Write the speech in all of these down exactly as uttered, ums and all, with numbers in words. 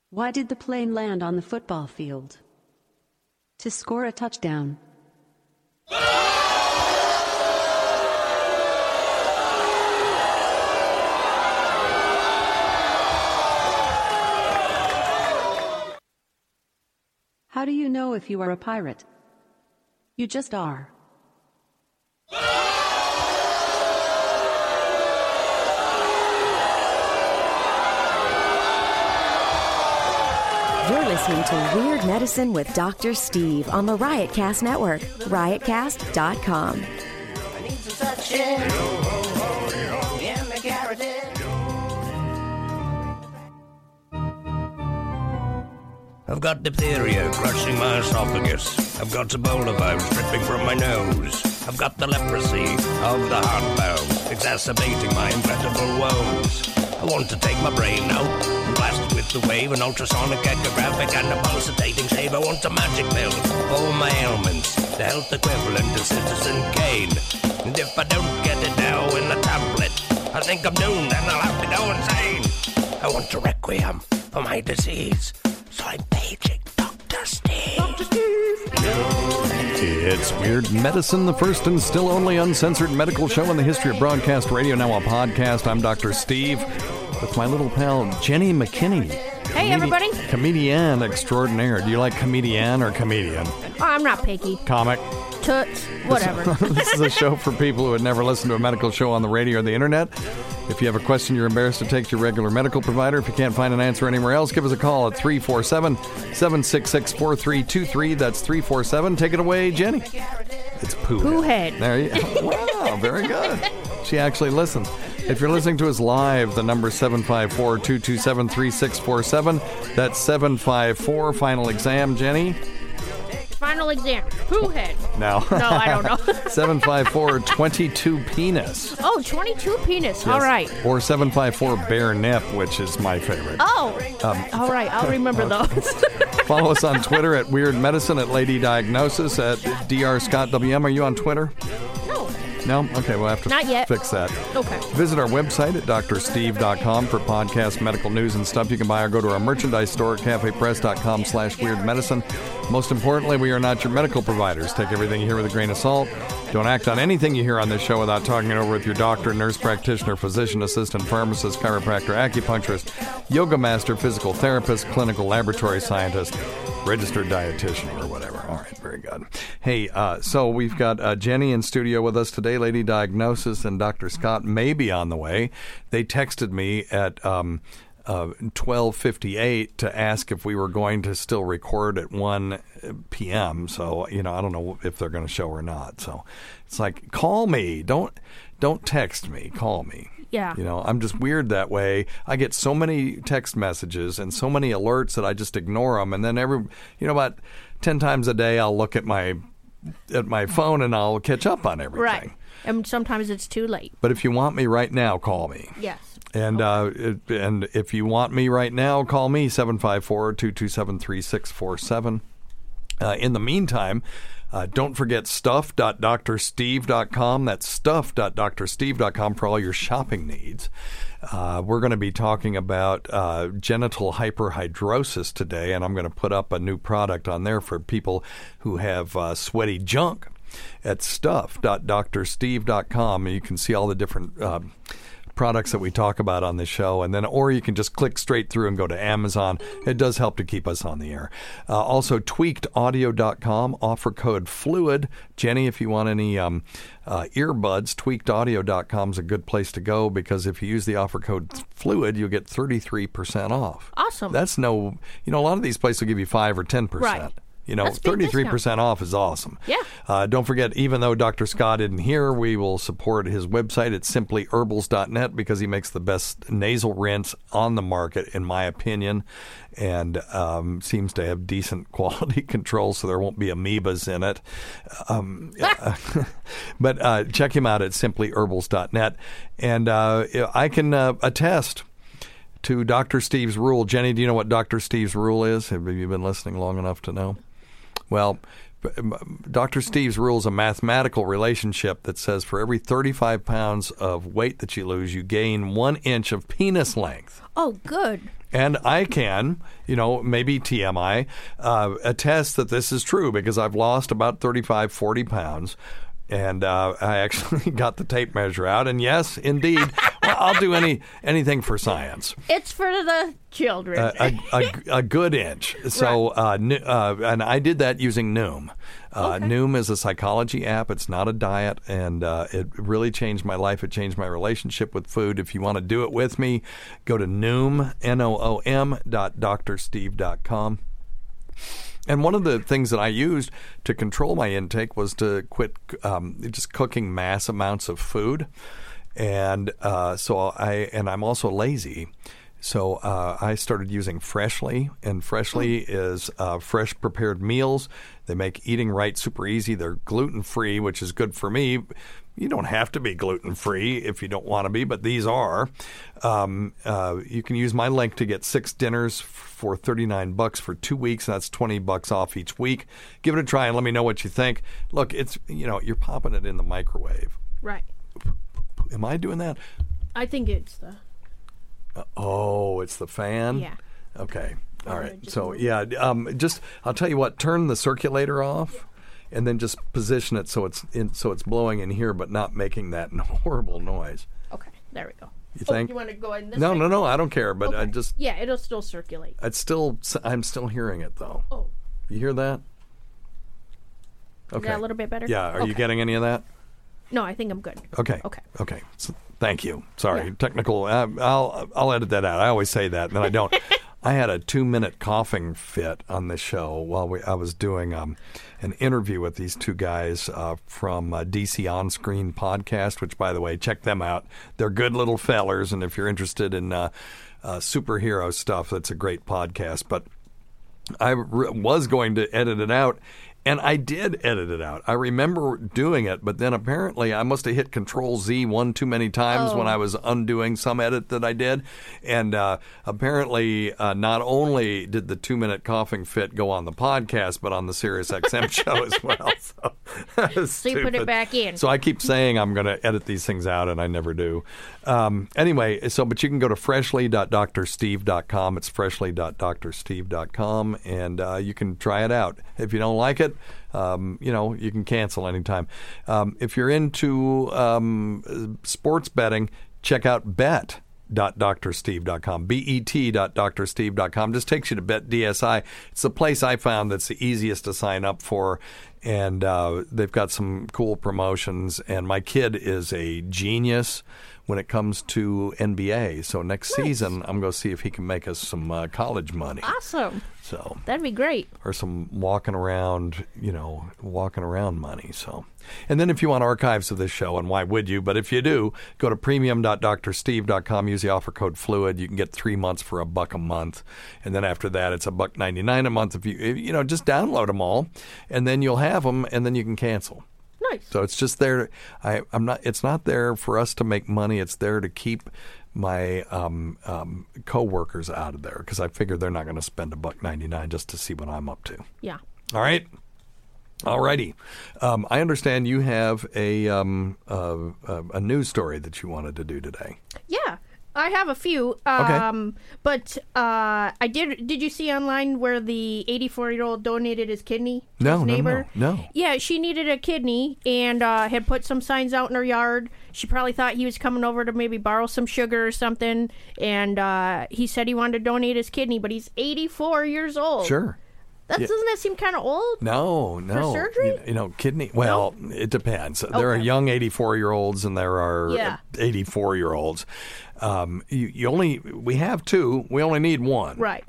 Why did the plane land on the football field? To score a touchdown. How do you know if you are a pirate? You just are. You're listening to Weird Medicine with Doctor Steve on the Riotcast Network, riotcast dot com. I need some such shit in the carotid. I've got diphtheria crushing my esophagus. I've got Ebola virus dripping from my nose. I've got the leprosy of the heart valve, exacerbating my incredible woes. I want to take my brain out and blast it with the wave, an ultrasonic, echographic, and a pulsating shave. I want a magic pill for all my ailments, the health equivalent of Citizen Kane. And if I don't get it now in a tablet, I think I'm doomed and I'll have to go insane. I want a requiem for my disease, so I'm paging Doctor Steve. Doctor Steve. It's Weird Medicine, the first and still only uncensored medical show in the history of broadcast radio, now a podcast. I'm Doctor Steve with my little pal Jenny McKinney. Hey, everybody. Comedian extraordinaire. Do you like comedian or comedian? Oh, I'm not picky. Comic? Toots, whatever. This is a show for people who had never listened to a medical show on the radio or the internet. If you have a question you're embarrassed to take to your regular medical provider, if you can't find an answer anywhere else, give us a call at three four seven, seven six six, four three two three. That's three four seven. Take it away, Jenny. It's Pooh, Pooh Head. Head. There you go. Wow, very good. She actually listens. If you're listening to us live, the number is seven five four, two two seven, three six four seven. That's seven five four. Final exam, Jenny. Final exam. Pooh Head. No. No, I don't know. seven five four, twenty-two penis. Oh, twenty-two penis. Yes. All right. Or seven five four bare nip, which is my favorite. Oh. Um, All right. I'll remember those. Follow us on Twitter at Weird Medicine, at Lady Diagnosis, at Doctor Scott W M. Are you on Twitter? No. No? Okay, we'll have to Not yet. fix that. Okay. Visit our website at dr steve dot com for podcast, medical news, and stuff you can buy, or go to our merchandise store at cafe press dot com slash weird medicine. Most importantly, we are not your medical providers. Take everything you hear with a grain of salt. Don't act on anything you hear on this show without talking it over with your doctor, nurse practitioner, physician assistant, pharmacist, chiropractor, acupuncturist, yoga master, physical therapist, clinical laboratory scientist, registered dietitian, or whatever. All right, very good. Hey, uh, so we've got uh, Jenny in studio with us today. Lady Diagnosis and Doctor Scott may be on the way. They texted me at um, uh, twelve fifty-eight to ask if we were going to still record at one p.m. So, you know, I don't know if they're going to show or not. So it's like, call me. Don't don't text me. Call me. Yeah. You know, I'm just weird that way. I get so many text messages and so many alerts that I just ignore them. And then every, you know, about ten times a day, I'll look at my at my phone and I'll catch up on everything. Right. And sometimes it's too late. But if you want me right now, call me. Yes. And okay. uh, it, and if you want me right now, call me, seven five four, two two seven, three six four seven. Uh, in the meantime, uh, don't forget stuff dot dr steve dot com. That's stuff dot dr steve dot com for all your shopping needs. Uh, we're going to be talking about uh, genital hyperhidrosis today, and I'm going to put up a new product on there for people who have uh, sweaty junk at stuff dot dr steve dot com. You can see all the different uh, products that we talk about on the show, and then or you can just click straight through and go to Amazon. It does help to keep us on the air. Uh, also, tweaked audio dot com, offer code FLUID. Jenny, if you want any um, uh, earbuds, tweaked audio dot com is a good place to go, because if you use the offer code FLUID, you'll get thirty-three percent off. Awesome. That's no, you know, a lot of these places will give you five or ten percent. Right. You know, thirty-three percent off is awesome. Yeah. Uh, don't forget, even though Doctor Scott isn't here, we will support his website. It's simply herbals dot net, because he makes the best nasal rinse on the market, in my opinion, and um, seems to have decent quality control, so there won't be amoebas in it. Um, but uh, check him out at simply herbals dot net. And uh, I can uh, attest to Doctor Steve's rule. Jenny, do you know what Doctor Steve's rule is? Have you been listening long enough to know? Well, Doctor Steve's rule is a mathematical relationship that says for every thirty-five pounds of weight that you lose, you gain one inch of penis length. Oh, good. And I can, you know, maybe T M I, uh, attest that this is true because I've lost about thirty-five, forty pounds. And uh, I actually got the tape measure out. And yes, indeed, well, I'll do any anything for science. It's for the children. Uh, a, a, a good inch. So, Right. uh, n- uh, and I did that using Noom. Uh, Okay. Noom is a psychology app. It's not a diet, and uh, it really changed my life. It changed my relationship with food. If you want to do it with me, go to Noom, N O O M, dot Dr Steve dot com. And one of the things that I used to control my intake was to quit um, just cooking mass amounts of food. And uh, so I, and I'm also lazy. So uh, I started using Freshly, and Freshly is uh, fresh prepared meals. They make eating right super easy. They're gluten-free, which is good for me. You don't have to be gluten-free if you don't want to be, but these are. Um, uh, you can use my link to get six dinners for thirty-nine bucks for two weeks. That's twenty bucks off each week. Give it a try and let me know what you think. Look, it's, you know, you're popping it in the microwave. Right. Am I doing that? I think it's the... Oh, it's the fan? Yeah. Okay. All I'm right. gonna just So, move. yeah, um, just, I'll tell you what, turn the circulator off and then just position it so it's in, so it's blowing in here but not making that horrible noise. Okay, there we go. You Oh, think? you want to go in this No, way? no, no, I don't care, but I Okay. just, Yeah, it'll still circulate. it's still, I'm still hearing it though. Oh, You hear that? is that a little bit better? Yeah, are you Okay. getting any of that? No, I think I'm good. Okay. Okay. Okay. So, thank you. Sorry, Yeah. technical. Uh, I'll I'll edit that out. I always say that, and then I don't. I had a two-minute coughing fit on the show while we, I was doing um, an interview with these two guys uh, from uh, D C On Screen podcast, which, by the way, check them out. They're good little fellers, and if you're interested in uh, uh, superhero stuff, that's a great podcast. But I re- was going to edit it out, and I did edit it out. I remember doing it, but then apparently I must have hit Control Z one too many times Oh. when I was undoing some edit that I did. And uh, apparently uh, not only did the two-minute coughing fit go on the podcast, but on the Sirius X M show as well. So, that was So you put it stupid. back in. So I keep saying I'm going to edit these things out, and I never do. Um, anyway, so but you can go to freshly dot dr steve dot com. It's freshly dot dr steve dot com, and uh, you can try it out. If you don't like it, um, you know, you can cancel anytime. Um, if you're into um, sports betting, check out bet dot dr steve dot com, B E T dot dr steve dot com. Just takes you to Bet D S I. It's the place I found that's the easiest to sign up for, and uh, they've got some cool promotions, and my kid is a genius when it comes to N B A. So next season, I'm going to see if he can make us some uh, college money. Awesome. So, That'd be great. or some walking around, you know, walking around money. So, and then if you want archives of this show, and why would you? But if you do, go to premium dot dr steve dot com. Use the offer code FLUID. You can get three months for a buck a month, and then after that, it's a buck ninety nine a month. If you, you know, just download them all, and then you'll have them, and then you can cancel. Nice. So it's just there. I, I'm not. It's not there for us to make money. It's there to keep my um, um, coworkers out of there because I figure they're not going to spend a buck ninety nine just to see what I'm up to. Yeah. All right. All righty. Um, I understand you have a um, uh, uh, a news story that you wanted to do today. Yeah. I have a few. Um, But uh, I did. Did you see online where the eighty-four-year-old donated his kidney to No, his no, neighbor? no, no. Yeah, she needed a kidney and uh, had put some signs out in her yard. She probably thought he was coming over to maybe borrow some sugar or something. And uh, he said he wanted to donate his kidney, but he's eighty-four years old. Sure. That, Yeah. Doesn't that seem kind of old? No, no. surgery? You, you know, kidney. Well, it depends. There are Okay. young eighty-four-year-olds and there are Yeah. eighty-four-year-olds. Um, you, you only we have two. We only need one. Right.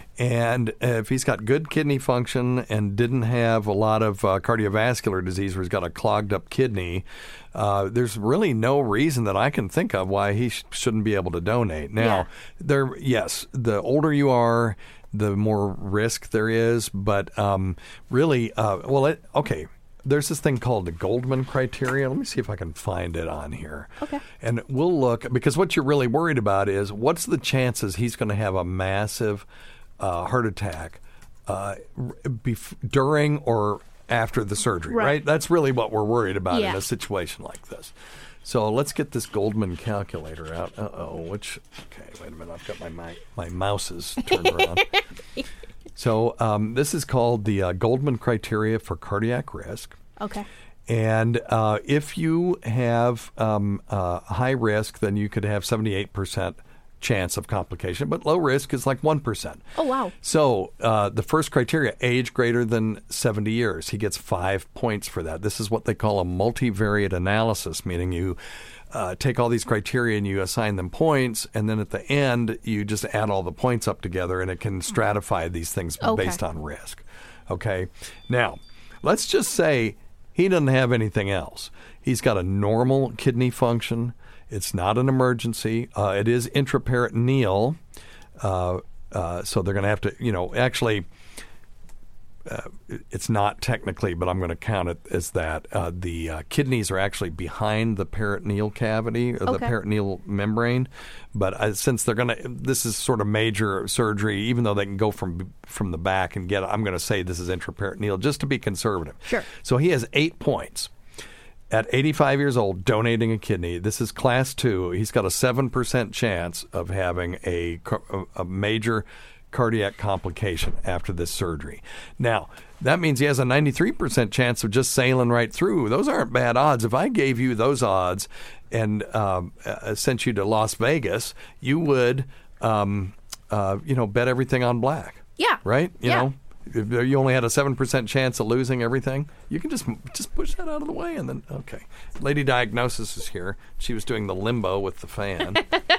And if he's got good kidney function and didn't have a lot of uh, cardiovascular disease where he's got a clogged up kidney, uh, there's really no reason that I can think of why he sh- shouldn't be able to donate. Now, Yeah. there, yes, the older you are, the more risk there is. But um, really, uh, well, it, okay. There's this thing called the Goldman criteria. Let me see if I can find it on here. Okay. And we'll look, because what you're really worried about is what's the chances he's going to have a massive uh, heart attack uh, bef- during or after the surgery, right? Right. That's really what we're worried about Yeah. in a situation like this. So let's get this Goldman calculator out. Uh-oh, which, okay, wait a minute. I've got my my, my mouse is turned around. So um, this is called the uh, Goldman criteria for cardiac risk. Okay. And uh, if you have um, uh, high risk, then you could have seventy-eight percent chance of complication, but low risk is like one percent. Oh, wow. So uh, the first criteria, age greater than seventy years. He gets five points for that. This is what they call a multivariate analysis, meaning you uh, take all these criteria and you assign them points, and then at the end, you just add all the points up together, and it can stratify these things Okay. based on risk. Okay? Now, let's just say he doesn't have anything else. He's got a normal kidney function. It's not an emergency. Uh, it is intraperitoneal. Uh, uh, so they're going to have to, you know, actually, uh, it's not technically, but I'm going to count it as that. Uh, the uh, kidneys are actually behind the peritoneal cavity, or the Okay. peritoneal membrane. But uh, since they're going to, this is sort of major surgery, even though they can go from from the back and get it, I'm going to say this is intraperitoneal just to be conservative. Sure. So he has eight points. At eighty-five years old, donating a kidney. This is class two. He's got a seven percent chance of having a, a major cardiac complication after this surgery. Now, that means he has a ninety-three percent chance of just sailing right through. Those aren't bad odds. If I gave you those odds and um, uh, sent you to Las Vegas, you would, um, uh, you know, bet everything on black. Yeah. Right? You Yeah. know? If you only had a seven percent chance of losing everything, you can just just push that out of the way and then, okay. Lady Diagnosis is here. She was doing the limbo with the fan.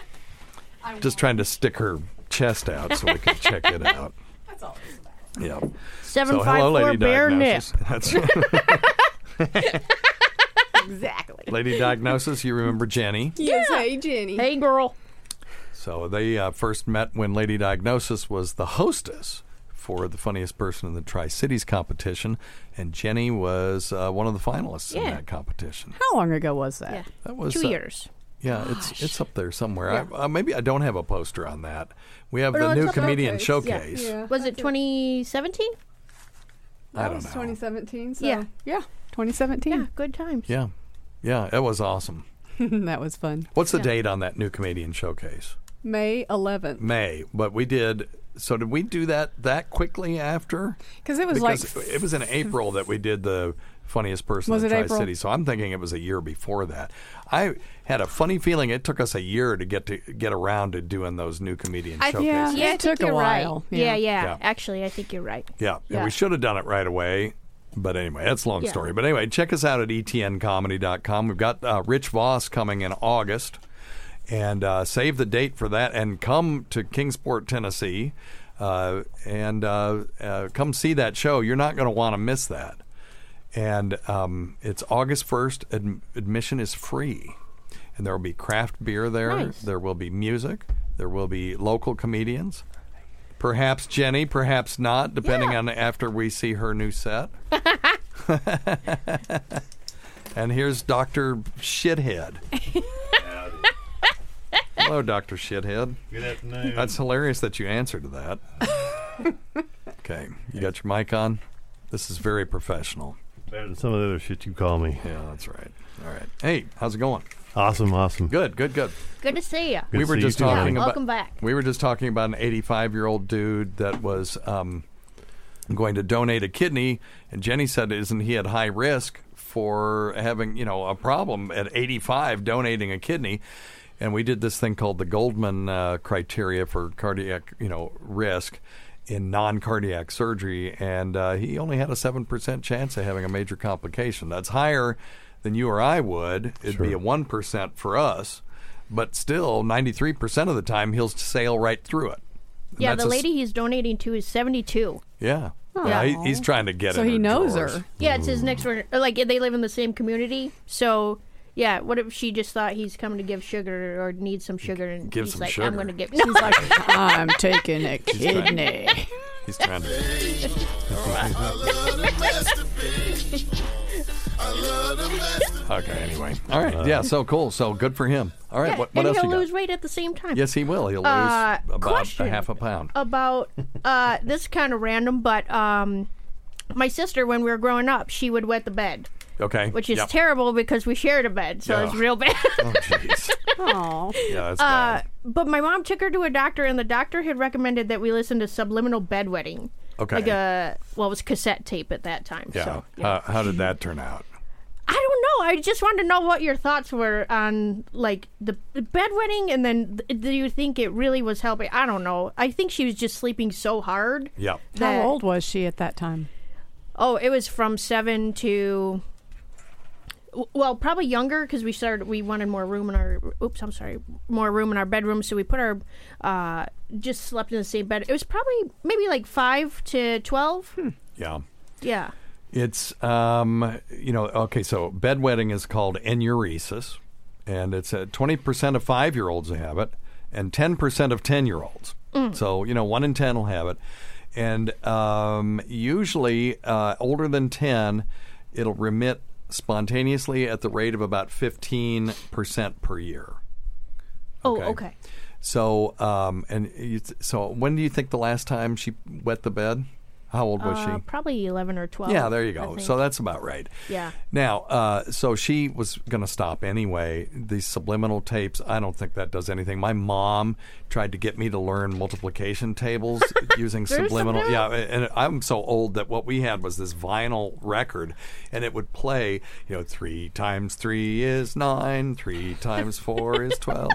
Just trying to stick her chest out so we could check it out. That's all. Yeah. Seven So, five hello, four Lady Bear Nip. Diagnosis. That's Exactly. Lady Diagnosis, you remember Jenny. Yes, hey, Jenny. Hey, girl. So they uh, first met when Lady Diagnosis was the hostess for the Funniest Person in the Tri-Cities competition, and Jenny was uh, one of the finalists in Yeah. that competition. How long ago was that? Yeah. That was Two uh, years. Yeah, it's it's up there somewhere. I, uh, maybe I don't have a poster on that. We have Or the no, new it's up there. comedian Showcase. showcase. Yeah. Was it twenty seventeen? I That don't was know. twenty seventeen. So Yeah. yeah, twenty seventeen. Yeah, good times. Yeah, yeah, it was awesome. That was fun. What's the Yeah. date on that new comedian showcase? May eleventh. May. But we did. So did we do that that quickly after? Because it was Because like it was in April that we did the Funniest Person Was in it the April? Tri-City. So I'm thinking it was a year before that. I had a funny feeling it took us a year to get to get around to doing those new comedian I- showcases. Yeah. Yeah, I It think took a you're while. Right. Yeah. Yeah, yeah, Yeah. Actually, I think you're right. Yeah, and Yeah. we should have done it right away. But anyway, that's a long Yeah. story. But anyway, check us out at E T N comedy dot com. We've got uh, Rich Voss coming in August. And uh, save the date for that. And come to Kingsport, Tennessee. Uh, and uh, uh, come see that show. You're not going to want to miss that. And um, it's August first. Ad- admission is free. And there will be craft beer there. Nice. There will be music. There will be local comedians. Perhaps Jenny, perhaps not, depending Yeah. on after we see her new set. And here's Doctor Shithead. Hello, Doctor Shithead. Good afternoon. That's hilarious that you answered to that. Okay, you got your mic on? This is very professional. Better than some of the other shit you call me. Yeah, that's right. All right. Hey, how's it going? Awesome, awesome. Good, good, good. Good to see you. Good we to were see you just too, talking honey. about Welcome back. We were just talking about an eighty-five-year-old dude that was um, going to donate a kidney, and Jenny said, "Isn't he at high risk for having, you know, a problem at eighty-five donating a kidney?" And we did this thing called the Goldman uh, criteria for cardiac, you know, risk in non-cardiac surgery, and uh, he only had a seven percent chance of having a major complication. That's higher than you or I would. It'd be Sure. a one percent for us, but still ninety-three percent of the time he'll sail right through it. And Yeah, that's the a s- lady he's donating to is seventy-two. Yeah. Yeah, he, he's trying to get So in he her knows drawers. her. Yeah, it's his next door. Like they live in the same community, so yeah. What if she just thought he's coming to give sugar or needs some sugar, and Give he's some like, sugar. "I'm going to give." She's like, I'm taking a kidney. He's trying to. Okay, anyway. All right. Yeah, so cool. So good for him. All right, Yeah, what, what and else he'll you lose got? weight at the same time. Yes, he will. He'll lose Uh, about question. a half a pound. About uh, this kind of random, but um, my sister, when we were growing up, she would wet the bed, Okay. which is Yep. terrible because we shared a bed, so it's Yeah. real bad. Oh, jeez. Aw. Yeah, that's Uh, bad. but my mom took her to a doctor, and the doctor had recommended that we listen to subliminal bedwetting. Okay. Like a, well, it was cassette tape at that time. Yeah. So, yeah. How, how did that turn out? I don't know. I just wanted to know what your thoughts were on, like, the, the bedwetting, and then th- do you think it really was helping? I don't know. I think she was just sleeping so hard. Yeah. How that- old was she at that time? Oh, it was from seven to... w- Well, probably younger because we started. We wanted more room in our. Oops, I'm sorry. More room in our bedroom, so we put our. Uh, just slept in the same bed. It was probably maybe like five to twelve. Yeah. Yeah. It's, um, you know, okay, so bedwetting is called enuresis, and it's uh, twenty percent of five-year-olds have it, and ten percent of ten-year-olds. So, you know, one in ten will have it. And um, usually, uh, older than ten, it'll remit spontaneously at the rate of about fifteen percent per year. Oh, okay. So, um, and you, so when do you think the last time she wet the bed? How old was Uh, she? probably eleven or twelve. Yeah, there you I go. think. So that's about right. Yeah. Now, uh, so she was going to stop anyway. These subliminal tapes, I don't think that does anything. My mom tried to get me to learn multiplication tables using There's subliminal. subliminal? Yeah, and I'm so old that what we had was this vinyl record, and it would play, you know, three times three is nine, three times four is twelve.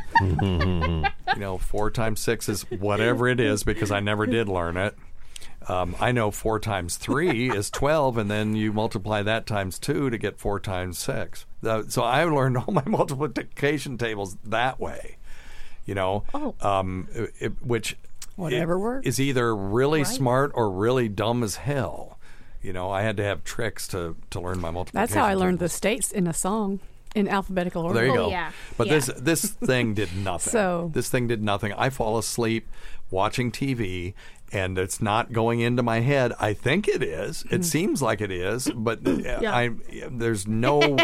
You know, four times six is whatever it is, because I never did learn it. Um, I know four times three is twelve, and then you multiply that times two to get four times six. Uh, so I learned all my multiplication tables that way, you know, Oh. um, it, it- which Whatever it works. is either really Right. smart or really dumb as hell. You know, I had to have tricks to, to learn my multiplication. That's how I learned the tables. states in a song in alphabetical order. There you Oh, go. yeah. But Yeah. this this thing did nothing. So- this thing did nothing. I fall asleep watching T V, and it's not going into my head. I think it is. It seems like it is, but I there's no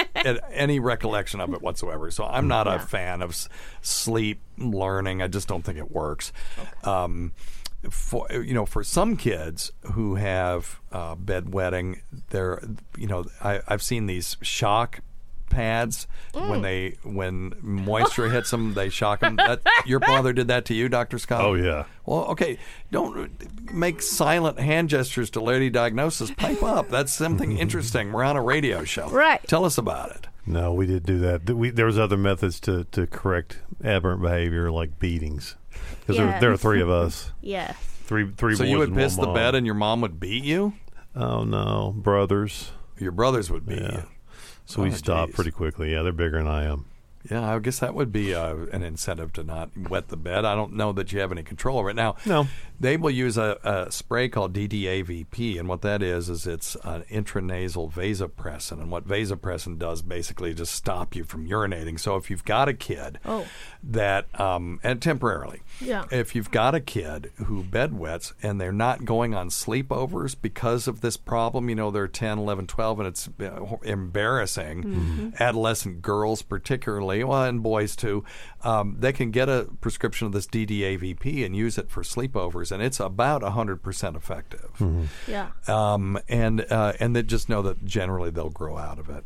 any recollection of it whatsoever. So I'm not a fan of s- sleep learning. I just don't think it works. Um, for you know, for some kids who have uh, bedwetting, they're you know I, I've seen these shock pads when they when moisture hits them, they shock them. That, your father did that to you, Doctor Scott? Oh, yeah. Well, okay, don't make silent hand gestures to lady diagnosis. Pipe up. That's something interesting. We're on a radio show. Right. Tell us about it. No, we did do that. Th- We, there was other methods to, to correct aberrant behavior, like beatings. Because there, Yeah. there are three of us. Yeah. Three three So boys you would and one piss the mom. bed and your mom would beat you? Oh, no. Brothers. Your brothers would beat Yeah. you. So we Oh, stopped geez. pretty quickly. Yeah, they're bigger than I am. Yeah, I guess that would be uh, an incentive to not wet the bed. I don't know that you have any control over it. Now, No. they will use a, a spray called D D A V P, and what that is is it's an intranasal vasopressin. And what vasopressin does basically just stop you from urinating. So if you've got a kid Oh. that, um, and temporarily, Yeah. if you've got a kid who bedwets and they're not going on sleepovers because of this problem, you know, they're ten, eleven, twelve, and it's uh, embarrassing, adolescent girls particularly, well, and boys too, um, they can get a prescription of this D D A V P and use it for sleepovers, and it's about one hundred percent effective. Yeah. Um, and uh, and they just know that generally they'll grow out of it.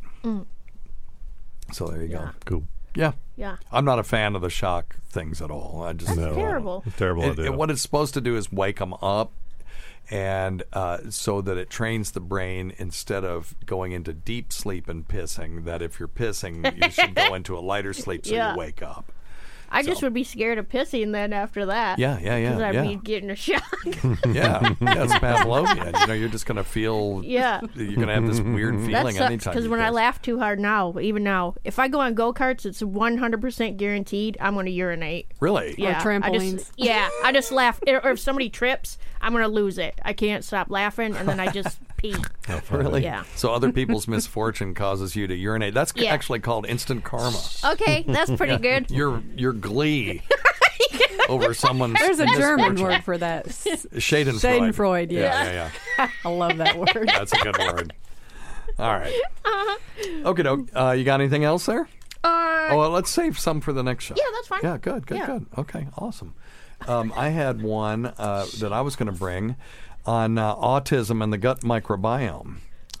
So there you go. Cool. Yeah. Yeah. I'm not a fan of the shock things at all. I just No. Terrible. It's a terrible and, idea. and what it's supposed to do is wake them up, and uh, so that it trains the brain, instead of going into deep sleep and pissing, that if you're pissing, you should go into a lighter sleep so Yeah. you wake up. I just So- would be scared of pissing then after that. Yeah, yeah, yeah, Because I'd yeah. be getting a shock. Yeah, yeah, it's Pavlovian. You know, you're just going to feel. Yeah. You're going to have this weird That feeling sucks anytime. because you when I piss. laugh too hard now, even now, if I go on go karts, it's one hundred percent guaranteed I'm going to urinate. Really? Yeah, I trampolines. just, yeah, I just laugh. Or if somebody trips, I'm going to lose it. I can't stop laughing, and then I just pee. Really? Yeah. So other people's misfortune causes you to urinate. That's Yeah. actually called instant karma. Okay, that's pretty good. Your your glee over someone's There's a German misfortune. word for that. S- Schadenfreude. Schadenfreude, yeah. Yeah, yeah, yeah. I love that word. That's a good word. All right. Okay, doke. Uh, you got anything else there? Uh, Oh, well, let's save some for the next show. Yeah, that's fine. Yeah, good, good, Yeah. good. Okay, awesome. Um, I had one uh, that I was going to bring. on uh, autism and the gut microbiome.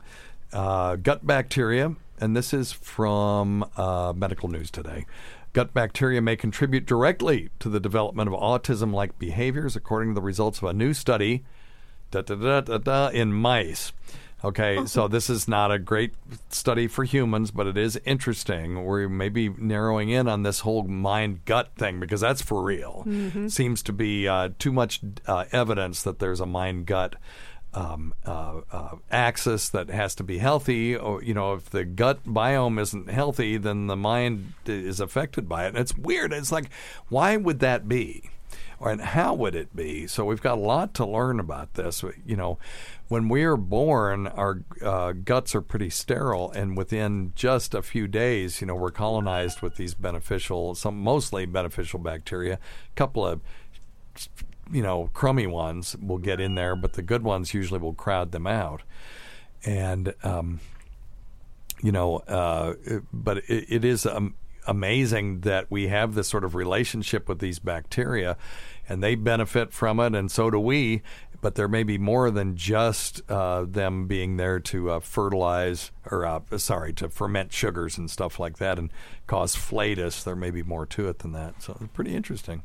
Uh, gut bacteria, and this is from uh, Medical News Today. Gut bacteria may contribute directly to the development of autism-like behaviors, according to the results of a new study da, da, da, da, da, in mice. Okay, oh. So this is not a great study for humans, but it is interesting. We may be narrowing in on this whole mind-gut thing because that's for real. Mm-hmm. Seems to be uh, too much uh, evidence that there's a mind-gut Um, uh, uh, axis that has to be healthy. Or, you know, if the gut biome isn't healthy, then the mind is affected by it. And it's weird. It's like, why would that be? Or, and how would it be? So we've got a lot to learn about this. You know, when we're born, our uh, guts are pretty sterile, and within just a few days, you know, we're colonized with these beneficial, some mostly beneficial bacteria, a couple of you know, crummy ones will get in there, but the good ones usually will crowd them out. And, um, you know, uh, it, but it, it is um, amazing that we have this sort of relationship with these bacteria, and they benefit from it, and so do we. But there may be more than just uh, them being there to uh, fertilize, or uh, sorry, to ferment sugars and stuff like that and cause flatus. There may be more to it than that. So it's pretty interesting.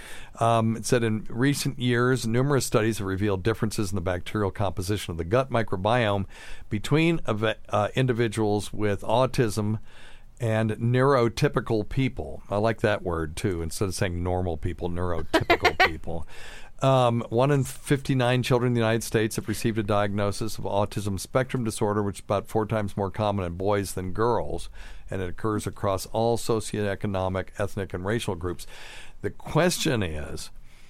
Um, it said in recent years, numerous studies have revealed differences in the bacterial composition of the gut microbiome between uh, individuals with autism and neurotypical people. I like that word, too. Instead of saying normal people, neurotypical people. Um, one in fifty-nine children in the United States have received a diagnosis of autism spectrum disorder, which is about four times more common in boys than girls, and it occurs across all socioeconomic, ethnic, and racial groups. The question is,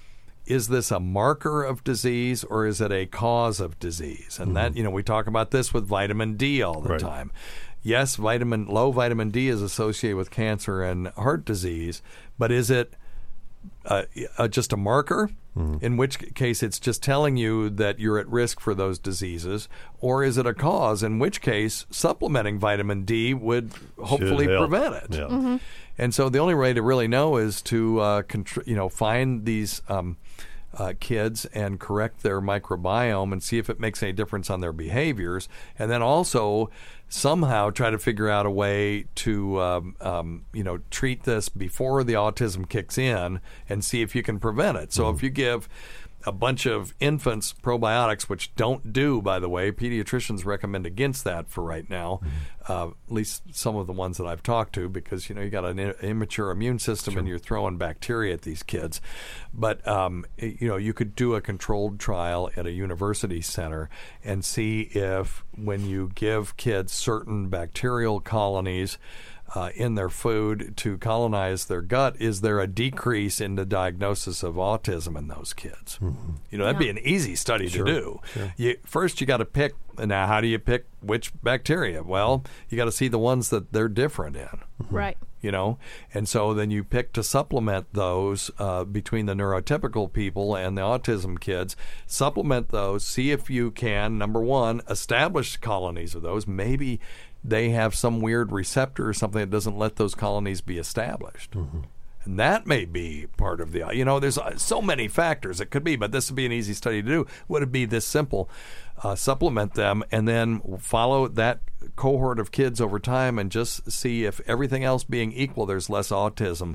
is this a marker of disease or is it a cause of disease? And mm-hmm. that, you know, we talk about this with vitamin D all the right. time. Yes, vitamin low vitamin D is associated with cancer and heart disease, but is it uh, uh, just a marker? Mm-hmm. In which case it's just telling you that you're at risk for those diseases, or is it a cause? In which case, supplementing vitamin D would hopefully prevent it. Yeah. Mm-hmm. And so the only way to really know is to, uh, contr- you know, find these um, uh, kids and correct their microbiome and see if it makes any difference on their behaviors, and then also somehow try to figure out a way to, um, um, you know, treat this before the autism kicks in and see if you can prevent it. So mm-hmm. if you give a bunch of infants probiotics, which don't do, by the way, pediatricians recommend against that for right now, mm-hmm. uh, at least some of the ones that I've talked to, because, you know, you got an immature immune system sure. and you're throwing bacteria at these kids. But, um, you know, you could do a controlled trial at a university center and see if when you give kids certain bacterial colonies Uh, in their food to colonize their gut, is there a decrease in the diagnosis of autism in those kids? Mm-hmm. You know, that'd yeah. be an easy study sure. to do. Sure. You, first, you got to pick. Now, how do you pick which bacteria? Well, you got to see the ones that they're different in. Mm-hmm. Right. You know, and so then you pick to supplement those uh, between the neurotypical people and the autism kids. Supplement those. See if you can, number one, establish colonies of those. Maybe they have some weird receptor or something that doesn't let those colonies be established. Mm-hmm. And that may be part of the, you know, there's so many factors it could be, but this would be an easy study to do. Would it be this simple? Uh, supplement them and then follow that cohort of kids over time and just see if everything else being equal, there's less autism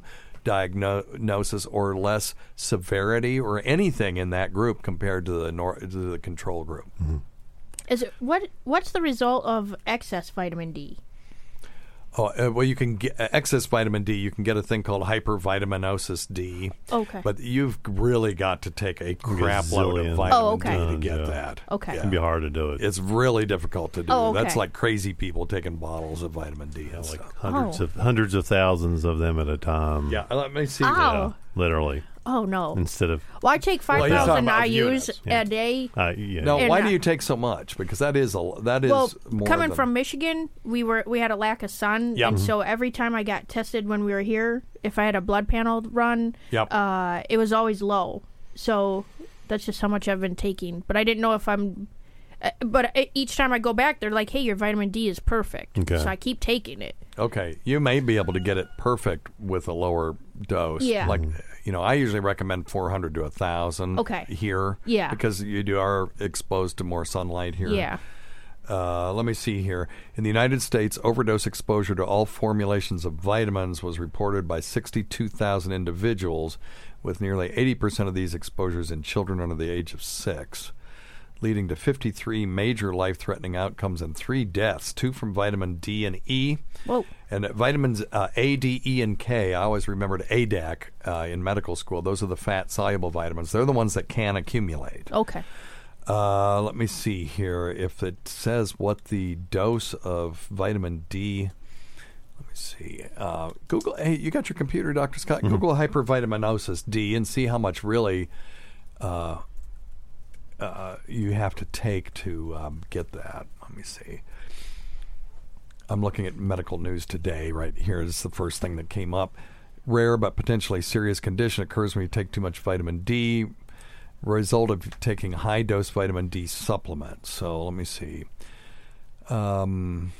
diagnosis or less severity or anything in that group compared to the, nor- to the control group. Mm-hmm. Is it, what what's the result of excess vitamin D? Oh, uh, well, you can get uh, excess vitamin D. You can get a thing called hypervitaminosis D. Okay. But you've really got to take a crap load of Gazillion. vitamin Oh, okay. D to Done, get yeah. that. Okay. It can be hard to do it. It's really difficult to do. Oh, okay. That's like crazy people taking bottles of vitamin D. And like stuff. hundreds Oh. of hundreds of thousands of them at a time. Yeah, let me see. Ow. that. Literally. Oh no. Instead of Well, I take Well, five he's talking thousand about I U's units. Yeah. a day. uh, yeah. No, And why I- do you take so much? Because that is a that is Well, more coming than, from Michigan, we were we had a lack of sun, Yep. and Mhm. so every time I got tested when we were here, if I had a blood panel run, Yep. uh, it was always low. So that's just how much I've been taking. But I didn't know if I'm. Uh, but uh, each time I go back, they're like, "Hey, your vitamin D is perfect." Okay. So I keep taking it. Okay, you may be able to get it perfect with a lower dose. Yeah. Like you know, I usually recommend four hundred to one thousand Okay. here. Yeah. Because you do are exposed to more sunlight here. Yeah. Uh, let me see here. In the United States, overdose exposure to all formulations of vitamins was reported by sixty-two thousand individuals, with nearly eighty percent of these exposures in children under the age of six, leading to fifty-three major life-threatening outcomes and three deaths, two from vitamin D and E. Whoa. And vitamins uh, A, D, E, and K, I always remembered A D A C uh, in medical school. Those are the fat-soluble vitamins. They're the ones that can accumulate. Okay. Uh, let me see here if it says what the dose of vitamin D. Let me see. Uh, Google. Hey, you got your computer, Doctor Scott? Mm-hmm. Google hypervitaminosis D and see how much really uh, uh, you have to take to um, get that. Let me see. I'm looking at medical news today. Right here is the first thing that came up. Rare but potentially serious condition occurs when you take too much vitamin D. Result of taking high-dose vitamin D supplement. So let me see. Um,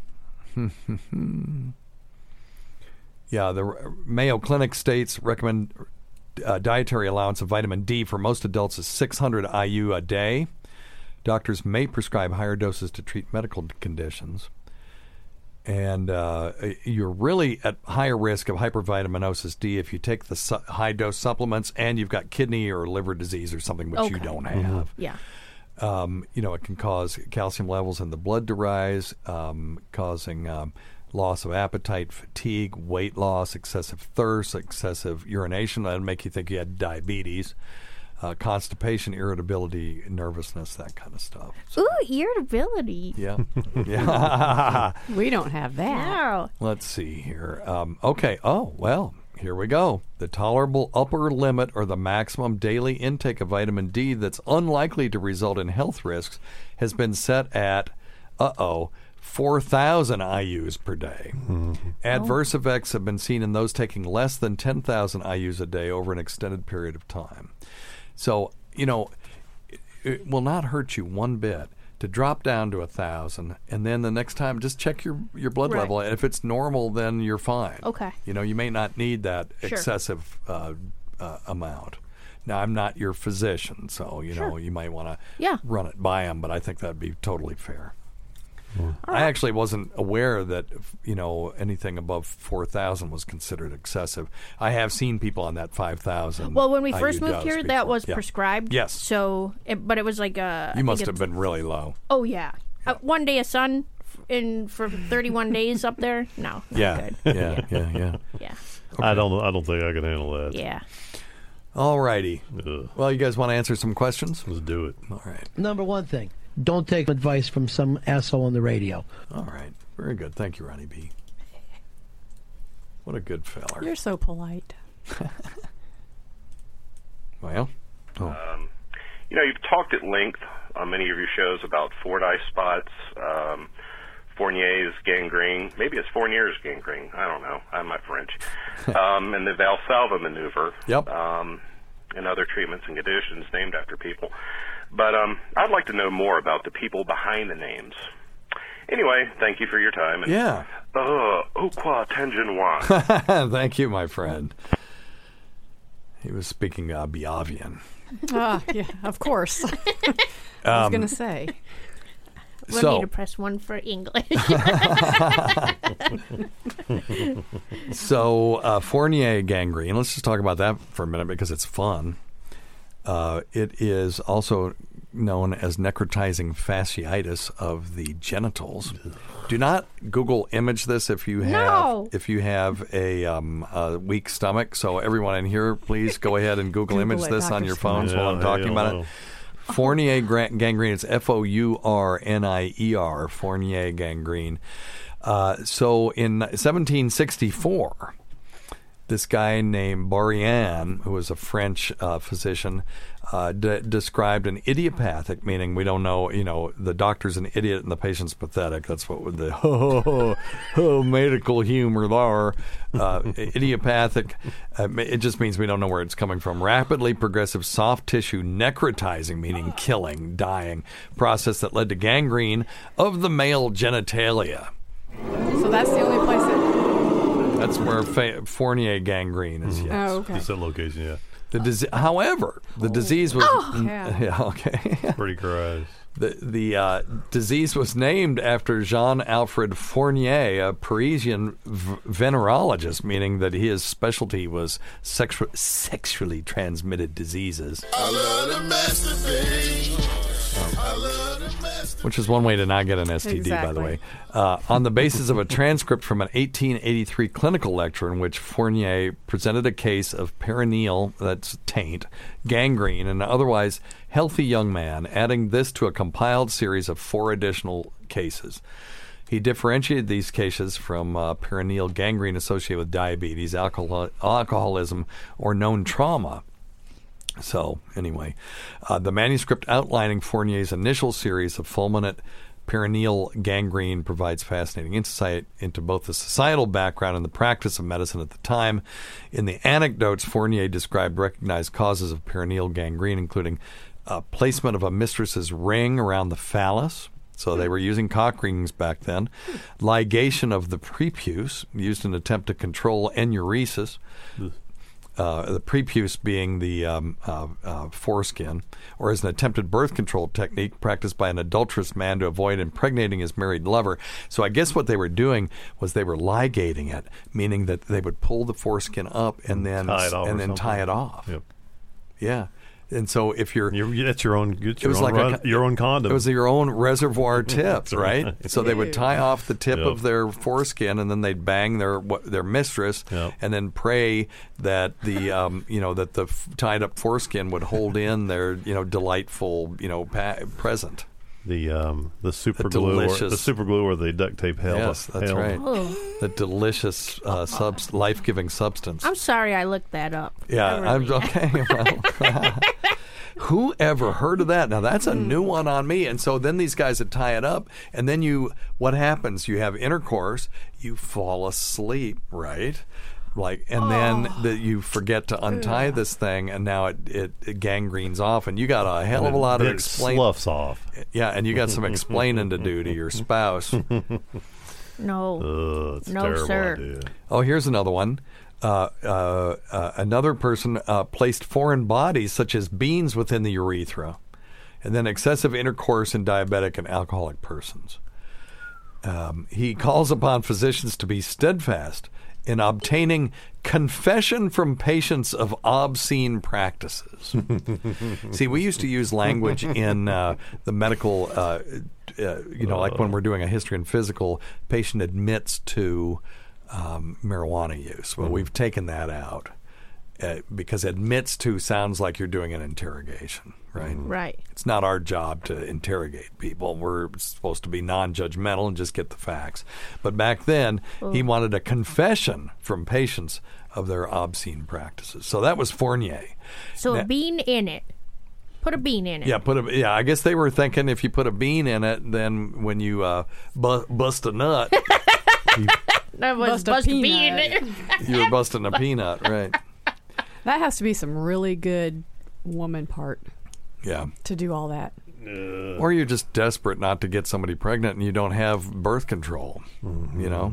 yeah, the Mayo Clinic states recommend uh, dietary allowance of vitamin D for most adults is six hundred I U a day. Doctors may prescribe higher doses to treat medical conditions. And uh, you're really at higher risk of hypervitaminosis D if you take the su- high-dose supplements and you've got kidney or liver disease or something which Okay. you don't have. Yeah. Um, you know, it can cause calcium levels in the blood to rise, um, causing um, loss of appetite, fatigue, weight loss, excessive thirst, excessive urination. That'll make you think you had diabetes. Uh, constipation, irritability, nervousness, that kind of stuff. So, Ooh, irritability. yeah. yeah. We don't have that. Wow. Let's see here. Um, okay. Oh, well, here we go. The tolerable upper limit or the maximum daily intake of vitamin D that's unlikely to result in health risks has been set at, uh-oh, four thousand I U's per day. Mm-hmm. Adverse effects have been seen in those taking less than ten thousand I U's a day over an extended period of time. So, you know, it, it will not hurt you one bit to drop down to a thousand, and then the next time just check your, your blood Right. level. And if it's normal, then you're fine. Okay. You know, you may not need that Sure. excessive uh, uh, amount. Now, I'm not your physician, so, you know, Sure. you might want to Yeah. run it by them, but I think that'd be totally fair. All I right. actually wasn't aware that, you know, anything above four thousand was considered excessive. I have seen people on that five thousand. Well, when we I U first moved dose here, that before. was Yeah. prescribed. Yes. So, it, but it was like a. You must have been really low. Oh yeah. Uh, one day of sun f- in for thirty-one days up there. No. Not Yeah. Good. yeah, yeah, yeah. Yeah. I don't. I don't think I can handle that. Yeah. All righty. Ugh. Well, you guys want to answer some questions? Let's do it. All right. Number one thing, don't take advice from some asshole on the radio. All right. Very good. Thank you, Ronnie B. What a good feller. You're so polite. Well, oh. Um, you know, you've talked at length on many of your shows about Fordyce spots, um, Fournier's gangrene. Maybe it's Fournier's gangrene. I don't know. I'm not French. um, and the Valsalva maneuver. Yep. Um, and other treatments and conditions named after people. But um, I'd like to know more about the people behind the names. Anyway, thank you for your time. And, Yeah. Uh, au quoi tangenois. Thank you, my friend. He was speaking uh, Biavian. Ah, yeah, of course. I was Um, going to say. We'll So- need to press one for English. So, uh, Fournier gangrene, let's just talk about that for a minute because it's fun. Uh, it is also known as necrotizing fasciitis of the genitals. Do not Google image this if you have No. if you have a, um, a weak stomach. So everyone in here, please go ahead and Google, Google image it, this on Doctor your Steve. phones while Yeah, I'm hey, talking about hello. it. Fournier gra- gangrene. It's F O U R N I E R. Fournier gangrene. Uh, so in seventeen sixty-four, this guy named Borian, who was a French uh, physician, uh, de- described an idiopathic, meaning we don't know, you know, the doctor's an idiot and the patient's pathetic. That's what would the oh, oh, medical humor there. Uh, idiopathic, uh, it just means we don't know where it's coming from. Rapidly progressive soft tissue necrotizing, meaning killing, dying, process that led to gangrene of the male genitalia. So that's the only place that. That's where fa- Fournier gangrene is. Yes. Oh, okay. Just that location, yeah. The dis- However, the disease was Oh. Yeah. yeah okay. Pretty gross. The the uh, disease was named after Jean-Alfred Fournier, a Parisian v- venerologist, meaning that his specialty was sexu- sexually transmitted diseases. I love to masturbate. I love to masturbate. Which is one way to not get an S T D, by the Exactly. way. Uh, on the basis of a transcript from an eighteen eighty-three clinical lecture in which Fournier presented a case of perineal, that's taint, gangrene, and an otherwise healthy young man, adding this to a compiled series of four additional cases. He differentiated these cases from uh, perineal gangrene associated with diabetes, alcohol- alcoholism, or known trauma. So, anyway, uh, the manuscript outlining Fournier's initial series of fulminant perineal gangrene provides fascinating insight into both the societal background and the practice of medicine at the time. In the anecdotes, Fournier described recognized causes of perineal gangrene, including uh, placement of a mistress's ring around the phallus. So they were using cock rings back then. Ligation of the prepuce, used in an attempt to control enuresis. Uh, the prepuce being the um, uh, uh, foreskin, or as an attempted birth control technique practiced by an adulterous man to avoid impregnating his married lover. So I guess what they were doing was they were ligating it, meaning that they would pull the foreskin up and then Tie it off or and then something. tie it off. Yep. Yeah. And so if you're, You're, that's your own. It's it your was own like run, a, your own condom. It was your own reservoir tips, right? right. So they would tie off the tip Yep. of their foreskin, and then they'd bang their what, their mistress, Yep. and then pray that the um, you know that the f- tied up foreskin would hold in their you know delightful you know pa- present. the um the super The glue, or, delicious- the super glue, or the duct tape held. Yes, that's held. right. Oh. The delicious uh, subs- life-giving substance. I'm sorry I looked that up. Yeah, I really- I'm okay. Well, who ever heard of that? Now that's a new one on me. And so then these guys would tie it up, and then you, what happens? You have intercourse, you fall asleep, right? Like, and then the, you forget to untie this thing, and now it, it, it gangrenes off, and you got a hell of a lot of Then it explain. sloughs off. Yeah, and you got some explaining to do to your spouse. No. Ugh, it's a No, terrible sir. idea. Oh, here's another one. Uh, uh, uh, another person uh, placed foreign bodies, such as beans, within the urethra, and then excessive intercourse in diabetic and alcoholic persons. Um, he calls upon physicians to be steadfast in obtaining confession from patients of obscene practices. See, we used to use language in uh, the medical, uh, uh, you know, like when we're doing a history and physical, patient admits to um, marijuana use. Well, we've taken that out uh, because admits to sounds like you're doing an interrogation, right? Right. It's not our job to interrogate people. We're supposed to be non-judgmental and just get the facts. But back then, he wanted a confession from patients of their obscene practices. So that was Fournier. So Now- a bean in it. Put a bean in it. Yeah, put a yeah. I guess they were thinking if you put a bean in it, then when you uh, bu- bust a nut, you, That was Bust a bust a peanut. bean. you were busting a peanut, right? That has to be some really good woman part Yeah. to do all that. Or you're just desperate not to get somebody pregnant and you don't have birth control, you know?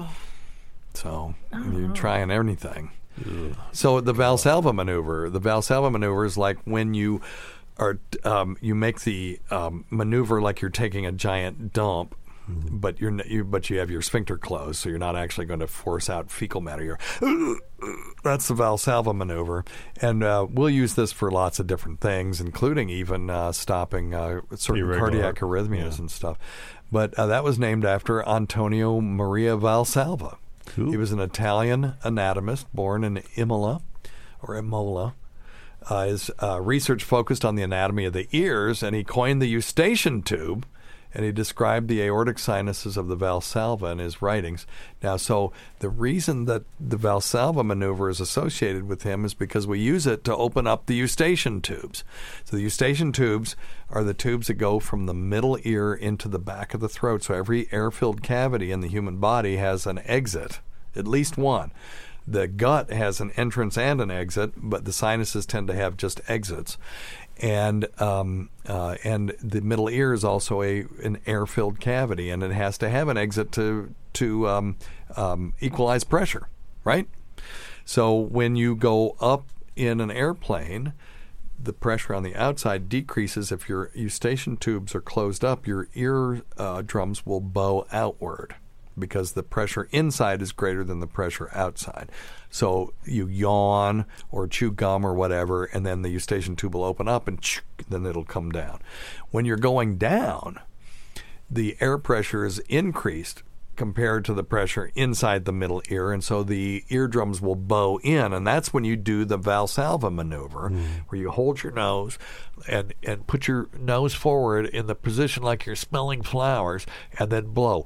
So you're trying anything. So the Valsalva maneuver, the Valsalva maneuver is like when you are, um, you make the um, maneuver like you're taking a giant dump, but you're n- you, but you have your sphincter closed, so you're not actually going to force out fecal matter. You're, that's the Valsalva maneuver, and uh, we'll use this for lots of different things, including even uh, stopping uh, certain Irregular cardiac heart. arrhythmias Yeah. and stuff. But uh, that was named after Antonio Maria Valsalva. Cool. He was an Italian anatomist born in Imola, or Imola. Uh, his uh, research focused on the anatomy of the ears, and he coined the eustachian tube, and he described the aortic sinuses of the Valsalva in his writings. Now, so the reason that the Valsalva maneuver is associated with him is because we use it to open up the eustachian tubes. So the eustachian tubes are the tubes that go from the middle ear into the back of the throat. So every air-filled cavity in the human body has an exit, at least one. the gut has an entrance and an exit, but the sinuses tend to have just exits. And um, uh, and the middle ear is also a an air-filled cavity, and it has to have an exit to to um, um, equalize pressure, right? So when you go up in an airplane, the pressure on the outside decreases. If your eustachian tubes are closed up, your ear uh, drums will bow outward because the pressure inside is greater than the pressure outside. So you yawn or chew gum or whatever, and then the eustachian tube will open up, and then it'll come down. When you're going down, the air pressure is increased compared to the pressure inside the middle ear, and so the eardrums will bow in, and that's when you do the Valsalva maneuver, mm. where you hold your nose and, and put your nose forward in the position like you're smelling flowers, and then blow.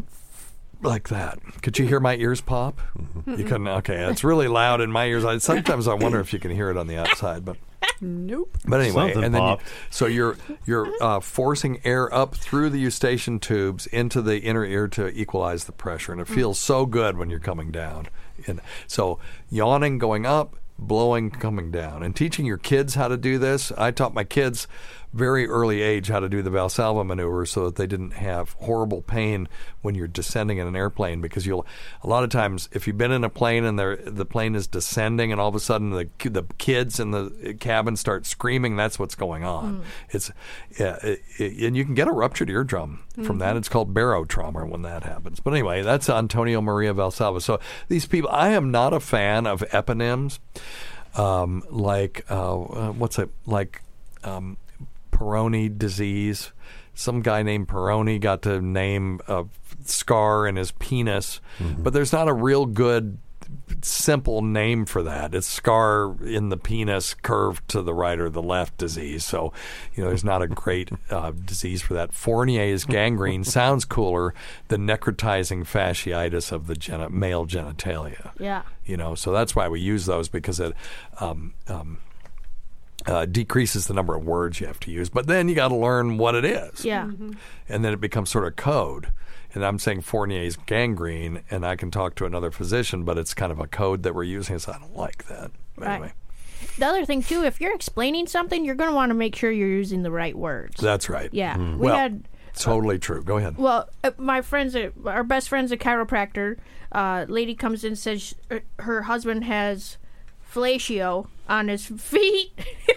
Like that. Could you hear my ears pop? Mm-hmm. You couldn't? Okay, it's really loud in my ears. I, sometimes I wonder if you can hear it on the outside, but nope. But anyway, Something and then you, popped. so you're you're uh, forcing air up through the eustachian tubes into the inner ear to equalize the pressure, and it feels so good when you're coming down. And so yawning going up, blowing coming down, and teaching your kids how to do this. I taught my kids very early age how to do the Valsalva maneuver so that they didn't have horrible pain when you're descending in an airplane, because you'll a lot of times if you've been in a plane and the plane is descending and all of a sudden the the kids in the cabin start screaming, that's what's going on. Mm. It's yeah, it, it, and you can get a ruptured eardrum from mm-hmm. that. It's called barotrauma when that happens. But anyway, that's Antonio Maria Valsalva. So these people, I am not a fan of eponyms um, like uh, uh, what's it like um, Peyronie disease. Some guy named Peyronie got to name a scar in his penis, mm-hmm. but there's not a real good simple name for that. It's scar in the penis curved to the right or the left disease. So, you know, there's not a great uh, disease for that. Fournier's gangrene sounds cooler than necrotizing fasciitis of the gen- male genitalia. Yeah. You know, so that's why we use those, because it um, um, uh, decreases the number of words you have to use. But then you got to learn what it is. Yeah. Mm-hmm. And then it becomes sort of code. And I'm saying Fournier's gangrene, and I can talk to another physician, but it's kind of a code that we're using, so I don't like that. But right. Anyway. The other thing, too, if you're explaining something, you're going to want to make sure you're using the right words. That's right. Yeah. Mm. We well, had totally true. Go ahead. Well, uh, my friends, uh, our best friend's a chiropractor. Uh, lady comes in and says sh- uh, her husband has fellatio on his feet.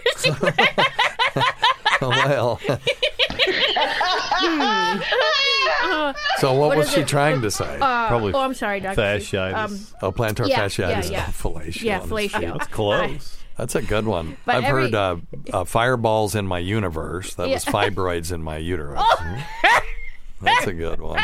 Oh, well. uh, so what, what was she it? trying to say? Uh, Probably oh, I'm sorry, Doctor fasciitis. Um, oh, plantar yeah, fasciitis. Yeah, yeah. Oh, fellatio. Yeah, on his fellatio. feet. That's close. That's a good one. But I've every- heard uh, uh, fireballs in my universe. That Yeah. was fibroids in my uterus. Oh. That's a good one.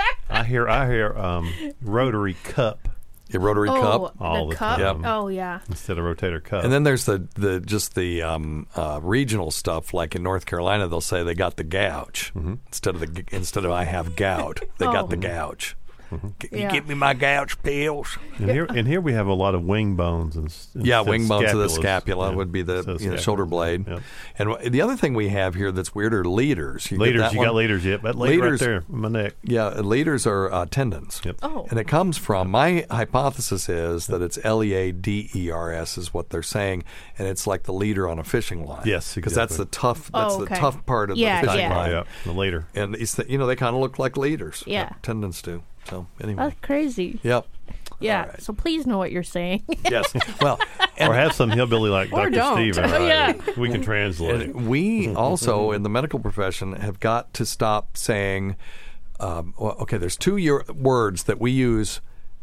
I hear I hear um, rotary cup A rotary oh, cup. all the the cup. time. Yep. Oh, yeah. instead of rotator cuff. And then there's the, the just the um, uh, regional stuff. Like in North Carolina, they'll say they got the gouge Mm-hmm. instead of the instead of I have gout. They got Oh. the gouge. Can you Yeah. give me my gouge pills? And here, and here we have a lot of wing bones and, s- and Yeah, s- wing bones of the scapulas. scapula Yeah. would be the So you know, scapulas. shoulder blade. Yep. And w- the other thing we have here that's weird are leaders. You get Leaders, that you one? got leaders yet? That lead right Leaders- there, in my neck. Yeah, leaders are uh, tendons. Yep. Oh. And it comes from, my hypothesis is that it's L E A D E R S is what they're saying, and it's like the leader on a fishing line. Yes, because that's the exactly. tough. That's Oh, the okay. tough part of Yeah, the fishing yeah. line. Yeah, the leader. And it's the, you know they kind of look like leaders. Yeah. tendons do. So anyway, That's crazy. yep. Yeah. All right. So please know what you're saying. Yes. Well, and, Or have some hillbilly like Or Doctor don't. Steve. and Oh, yeah. We can translate. and we also in the medical profession have got to stop saying, um, well, okay, there's two year, words that we use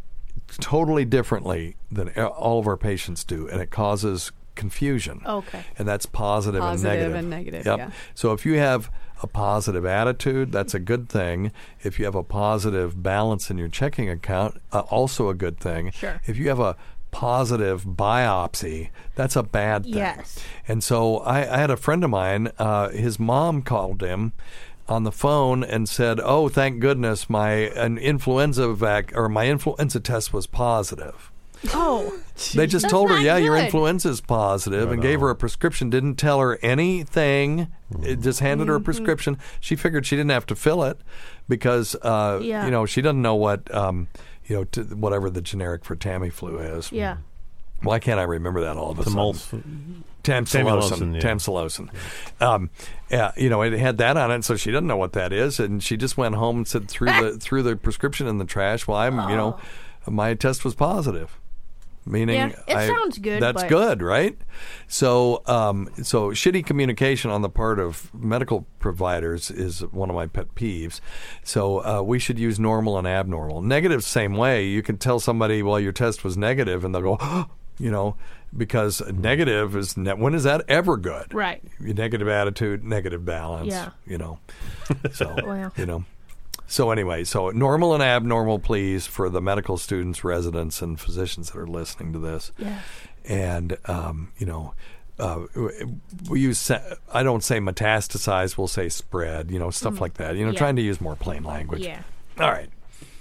totally differently than all of our patients do, and it causes confusion. Okay. And that's positive, Positive and negative. and negative, Yep. yeah. So if you have a positive attitude, that's a good thing. If you have a positive balance in your checking account, uh, also a good thing. Sure. If you have a positive biopsy, that's a bad thing. Yes. And so I, I had a friend of mine, uh, his mom called him on the phone and said, "Oh, thank goodness, my an influenza vac or my influenza test was positive." Oh. They just That's told her, not "Yeah, your good. influenza is positive," Right and gave on. her a prescription. Didn't tell her anything. It just handed her a prescription. She figured she didn't have to fill it because, uh, Yeah. you know, she doesn't know what. Um, you know, to whatever the generic for Tamiflu is. Yeah. Why can't I remember that all of a Tamols- sudden? Tamsulosin. yeah. Tamsulosin. Um, yeah, you know, it had that on it, so she doesn't know what that is, and she just went home and said threw the threw the prescription in the trash. Well, I'm, you know, my test was positive. Meaning, Yeah, it I, sounds good, That's but- good, right? So, um, so shitty communication on the part of medical providers is one of my pet peeves. So, uh, we should use normal and abnormal. Negative, same way. You can tell somebody, well, your test was negative, and they'll go, oh, you know, because negative is ne- when is that ever good? Right. Your negative attitude, negative balance. Yeah. You know, so Well. you know. So anyway, so normal and abnormal, please, for the medical students, residents, and physicians that are listening to this. Yeah. And um, you know, uh, we use. sa- I don't say metastasize. We'll say spread. You know, stuff Mm. like that. You know, Yeah. trying to use more plain language. Yeah. All right.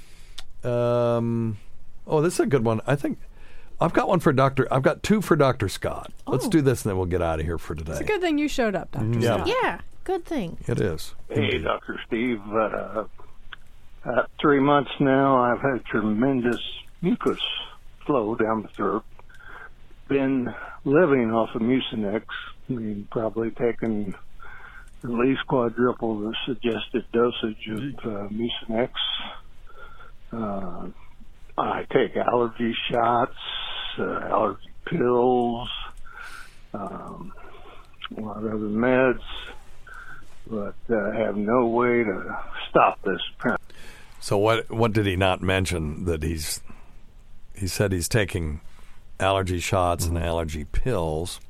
Um. Oh, this is a good one. I think I've got one for Doctor I've got two for Doctor Scott. Let's Oh. do this, and then we'll get out of here for today. It's a good thing you showed up, Doctor Yeah. Scott. Yeah. Good thing. It is. Hey, Doctor Steve. Uh, about three months now, I've had tremendous mucus flow down the throat. Been living off of Mucinex. I mean, probably taking at least quadruple the suggested dosage of uh, Mucinex. Uh, I take allergy shots, uh, allergy pills, um, a lot of other meds, but uh, have no way to stop this. So what what did he not mention that he's he said he's taking allergy shots Mm-hmm. and allergy pills,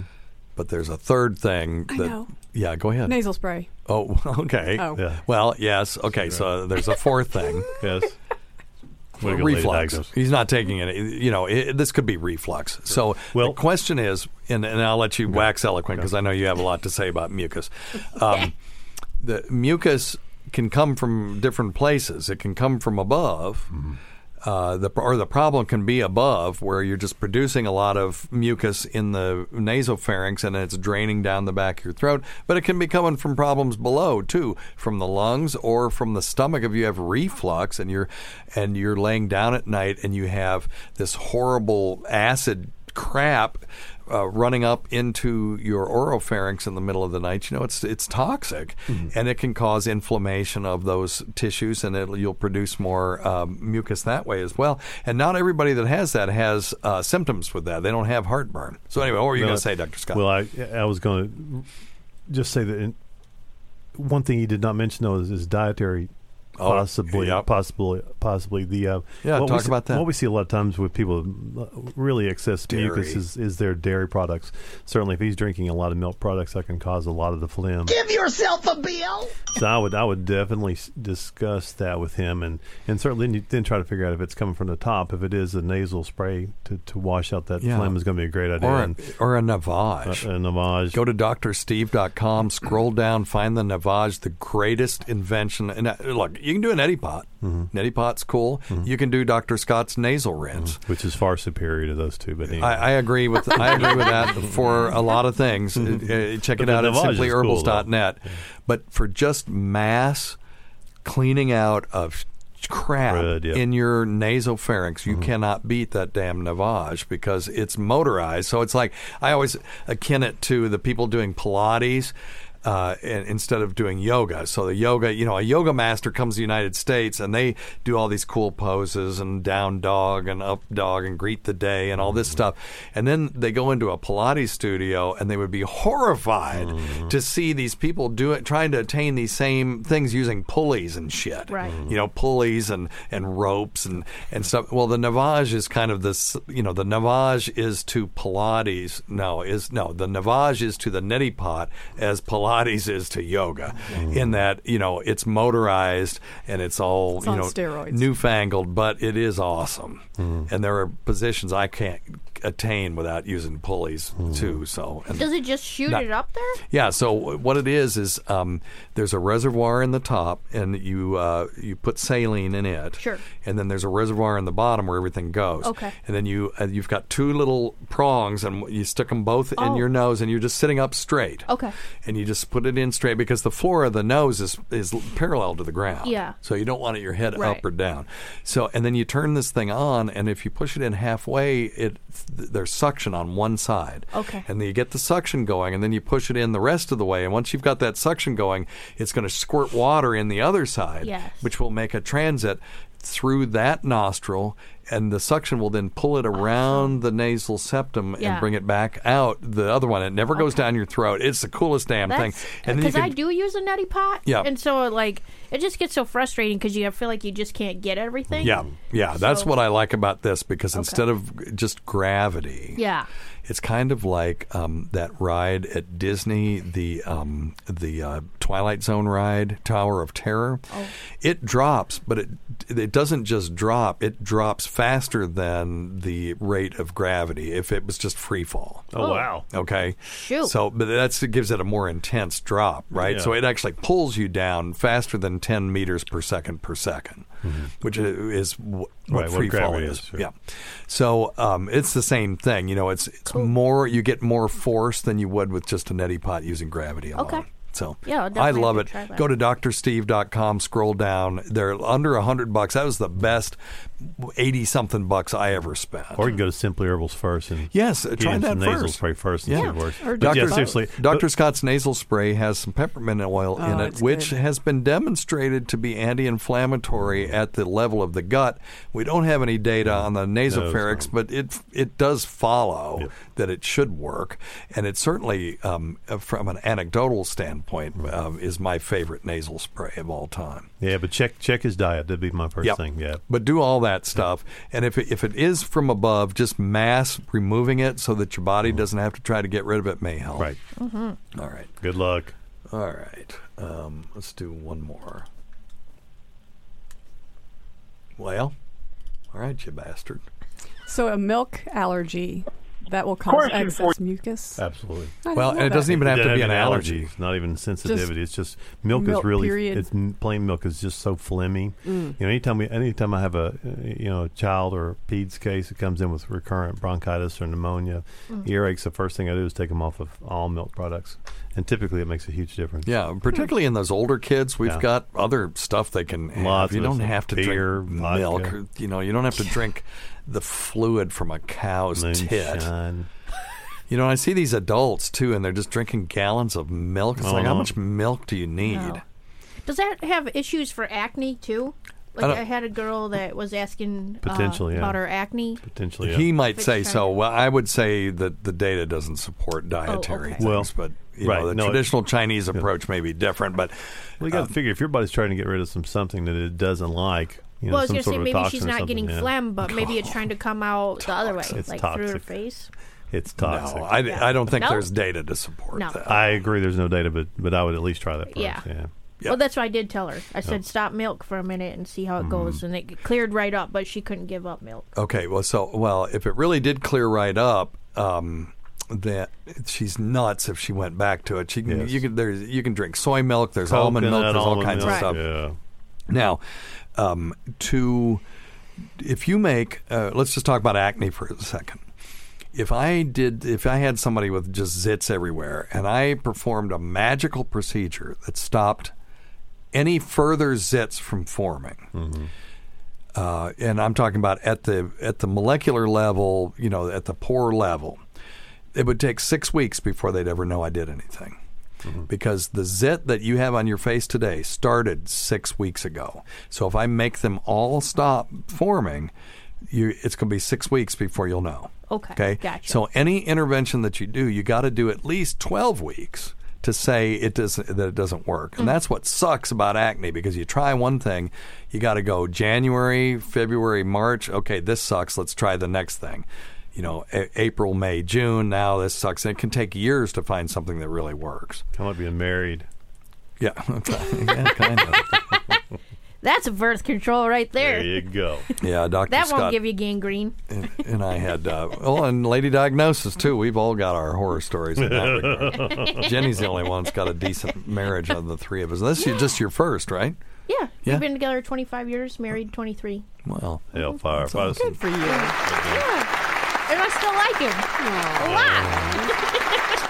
but there's a third thing I that know. yeah, go ahead. Nasal spray. Oh, okay. Oh. Yeah. Well, yes. Okay, so there's a fourth thing. Yes. Way to go, Lady Reflux. Diagnosis. He's not taking it. You know, it, this could be reflux. So Well- the question is, and, and I'll let you wax eloquent because I know you have a lot to say about mucus. Um, the mucus can come from different places. It can come from above. Uh, the or the problem can be above, where you're just producing a lot of mucus in the nasopharynx and it's draining down the back of your throat. But it can be coming from problems below too, from the lungs or from the stomach. If you have reflux and you're and you're laying down at night and you have this horrible acid crap uh, running up into your oropharynx in the middle of the night, you know, it's it's toxic, and it can cause inflammation of those tissues, and it'll, you'll produce more um, mucus that way as well. And not everybody that has that has uh, symptoms with that. They don't have heartburn. So anyway, what were you Well, going to say, Doctor Scott? Well, I I was going to just say that in, one thing he did not mention though is, is dietary. Oh, Possibly, yep. possibly, possibly the uh, Yeah, what we talk see- about that. What we see a lot of times with people uh, really excess Dairy. mucus is, is their dairy products. Certainly, if he's drinking a lot of milk products, that can cause a lot of the phlegm. Give yourself a bill. So I would I would definitely s- discuss that with him, and, and certainly then, you, then try to figure out if it's coming from the top. If it is a nasal spray to, to wash out that Yeah. phlegm is going to be a great idea. or a, And, or a Navage. uh, a Navage. Go to doctor steve dot com, scroll down, find the Navage, the greatest invention. And uh, look, you can do an Neti Pot. Mm-hmm. Neti Pot's cool. You can do Doctor Scott's nasal rinse. which is far superior to those two. But anyway. I, I agree with I agree with that for a lot of things. Uh, uh, check But it the out at Navage is simply herbals dot net. cool, But for just mass cleaning out of crap Crud, yeah. in your nasopharynx, you cannot beat that damn Navage because it's motorized. So it's like I always akin it to the people doing Pilates. Uh, and instead of doing yoga. So the yoga, you know, a yoga master comes to the United States and they do all these cool poses and down dog and up dog and greet the day and all this stuff. And then they go into a Pilates studio and they would be horrified to see these people do it, trying to attain these same things using pulleys and shit. Right. You know, pulleys and, and ropes and, and stuff. Well, the Navage is kind of this, you know, the Navage is to Pilates. No, is no, the Navage is to the Neti Pot as Pilates is to yoga, in that, you know, it's motorized and it's all, It's you on know, steroids. newfangled, but it is awesome. And there are positions I can't attain without using pulleys too. So and Does it just shoot Not- it up there? yeah, so what it is is um, there's a reservoir in the top, and you uh, you put saline in it. Sure. And then there's a reservoir in the bottom where everything goes. Okay. And then you uh, you've got two little prongs, and you stick them both Oh. in your nose, and you're just sitting up straight. Okay. And you just Yes, put it in straight because the floor of the nose is is parallel to the ground. Yeah. So you don't want it your head Right. up or down. So and then you turn this thing on, and if you push it in halfway, it th- there's suction on one side. Okay. And then you get the suction going, and then you push it in the rest of the way. And once you've got that suction going, it's going to squirt water in the other side, Yes. which will make a transit through that nostril, and the suction will then pull it around the nasal septum Yeah. and bring it back out the other one. It never goes down your throat. It's the coolest damn thing. That's And then you because I can, do use a neti pot. Yeah. And so like it just gets so frustrating because you feel like you just can't get everything. yeah, yeah. That's So- what I like about this because instead of just gravity, Yeah. it's kind of like um, that ride at Disney, the um, the uh, Twilight Zone ride, Tower of Terror. Oh. It drops, but it it doesn't just drop. It drops faster than the rate of gravity if it was just free fall. Oh, wow. Okay. Shoot. So, but that's it gives it a more intense drop, right? Yeah. So it actually pulls you down faster than ten meters per second per second, which i- is wh- what Right, what free fall gravity is. is, sure. Yeah. So um, it's the same thing. You know, it's it's more you get more force than you would with just a neti pot using gravity alone. Okay. So Yeah, I'll I definitely love have it. to try that. Go to D R steve dot com, scroll down. They're under a hundred bucks. That was the best eighty something bucks I ever spent. Or you can go to Simply Herbals first and Yes, uh, get try in that some nasal first. spray first and Yeah. see if it works. Or But yeah, Doctor seriously. Doctor Scott's nasal spray has some peppermint oil in Oh, it, it's which good. has been demonstrated to be anti-inflammatory at the level of the gut. We don't have any data on the nasopharynx, but it it does follow Yep. that it should work, and it certainly, um, uh, from an anecdotal standpoint, um, is my favorite nasal spray of all time. Yeah, but check check his diet. That'd be my first Yep. thing. Yeah. But do all that stuff, and if it, if it is from above, just mass removing it so that your body doesn't have to try to get rid of it may help. Right. All right. Good luck. All right. Um, let's do one more. Well, all right, you bastard. So a milk allergy that will cause Question excess mucus. Absolutely. I didn't Well, know and it that. doesn't even have to Doesn't be an allergy. It's not even sensitivity. it's just milk, milk, is really period. it's m- plain milk is just so phlegmy. Mm. You know, anytime we anytime I have a uh, you know a child or a peds case that comes in with recurrent bronchitis or pneumonia, Mm. earaches, the first thing I do is take them off of all milk products, and typically it makes a huge difference. Yeah, particularly in those older kids, we've Yeah. got other stuff they can have. Lots you of don't stuff. have to Beer, drink vodka. milk. Or, you know, you don't have to drink the fluid from a cow's tit. Moonshine. You know, I see these adults too, and they're just drinking gallons of milk. It's like, how Uh-huh. much milk do you need? No. Does that have issues for acne too? I Like don't- I, had a girl that was asking uh, Potentially, yeah. about her acne. Potentially, yeah. He might Fix say trying so. to- Well, I would say that the data doesn't support dietary okay. things, Well, but you right, know, the no, it- traditional Chinese approach may be different. But Well, you got to um, figure if your body's trying to get rid of some something that it doesn't like. You know, well, I was some gonna sort say of a maybe toxin she's or not something, getting yeah. phlegm, but maybe it's trying to come out the other way, It's like through her toxic. face. It's toxic. no, I, Yeah. I don't think No? there's data to support No. that. I agree. There's no data, but but I would at least try that first. Yeah. yeah. Yeah. Well, that's what I did tell her. I said stop milk for a minute and see how Mm-hmm. it goes, and it cleared right up. But she couldn't give up milk. Okay, well, so well, if it really did clear right up, um, that she's nuts if she went back to it. She can, Yes. you can, there's, you can drink soy milk. There's almond milk. Coconut, There's all almond kinds milk, of stuff. Yeah. Now, um, to if you make, uh, let's just talk about acne for a second. If I did, if I had somebody with just zits everywhere, and I performed a magical procedure that stopped any further zits from forming, Mm-hmm. uh, and I'm talking about at the at the molecular level, you know, at the pore level, it would take six weeks before they'd ever know I did anything. Because the zit that you have on your face today started six weeks ago. So if I make them all stop forming, you, it's going to be six weeks before you'll know. Okay, Okay. gotcha. So any intervention that you do, you got to do at least twelve weeks to say it doesn't that it doesn't work. And that's what sucks about acne, because you try one thing, you got to go January, February, March. Okay, this sucks. Let's try the next thing. You know, a- April, May, June. Now this sucks. And it can take years to find something that really works. Kind of like being married. Yeah, yeah, kind of. That's birth control right there. There you go. Yeah, Doctor That Scott won't give you gangrene. and, and I had, uh, oh, and Lady Diagnosis too. We've all got our horror stories in that regard. Jenny's the only one that's got a decent marriage of the three of us. This is just your first, right? Yeah, Yeah. we've been together twenty-five years, married twenty-three. Well, Hellfire. If I was- Good for you. Yeah, and I still like him a lot.